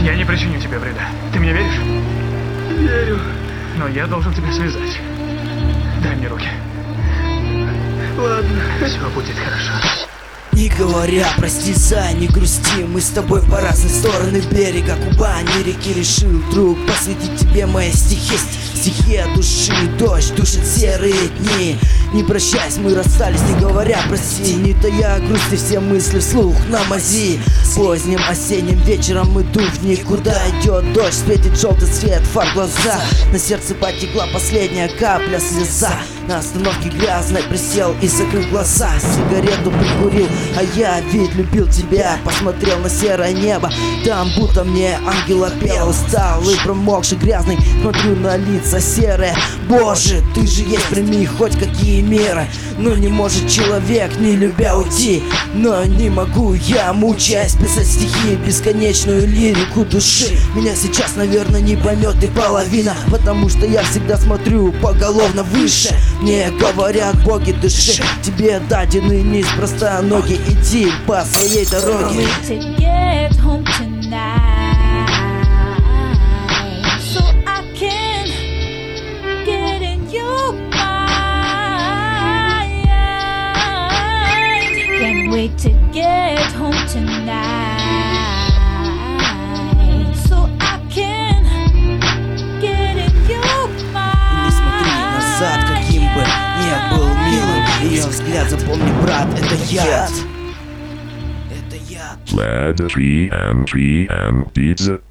Я не причиню тебе вреда. Ты мне веришь? Верю. Но я должен тебя связать. Дай мне руки. Ладно. Все будет хорошо. Не говоря, прости, за, не грусти. Мы с тобой по разные стороны берега Кубани реки. Решил, друг, посвятить тебе мои стихи. Стихи от души, дождь душит серые дни. Не прощаясь, мы расстались, не говоря прости. Не тая грусти, все мысли вслух на мази. Поздним осенним вечером иду в никуда. Идет дождь, светит желтый свет фар в глаза. На сердце потекла последняя капля слеза. На остановке грязной присел и закрыл глаза. Сигарету прикурил, а я ведь любил тебя. Посмотрел на серое небо, там будто мне ангел пел. Устал и промокший грязный, смотрю на лица серые. Боже, ты же есть, прими хоть какие меры. Но не может человек, не любя, уйти. Но не могу я, мучаясь, писать стихи, бесконечную лирику души. Меня сейчас, наверное, не поймет и половина, потому что я всегда смотрю поголовно выше. Мне говорят боги души, тебе дадены неспроста ноги, иди по своей дороге. Wait to get home tonight, so I can get in your mind. Не смотри назад, каким бы не был милым. Ее взгляд, запомни, брат, это яд. Это яд. Led 3 and 3 and pizza.